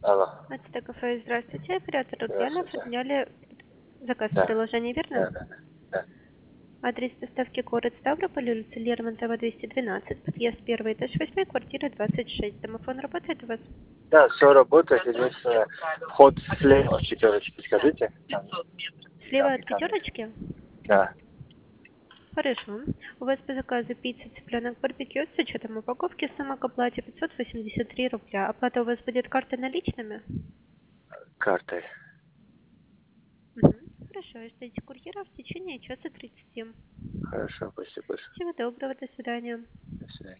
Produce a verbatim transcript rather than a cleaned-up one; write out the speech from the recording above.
Алло. Это кафе. Здравствуйте, оператор Татьяна. Здравствуйте. Отменяли заказ в Да. приложении, Да, верно? да, да. Да. Адрес доставки город Ставрополь, улица Лермонтова, двести двенадцать, подъезд первый этаж восьмой, квартира двадцать шесть. Домофон работает у вас? Да, все работает. Единственное, вход слева в четверочке, скажите. Там, Слева там от камера. пятерочки? Да. Хорошо. У вас по заказу пицца, цыпленок, барбекю с учетом упаковки, сумма к оплате пятьсот восемьдесят три рубля. Оплата у вас будет картой наличными? Картой. Угу. Хорошо, ждите курьера в течение часа тридцати. Хорошо, спасибо большое. Всего доброго, до свидания. До свидания.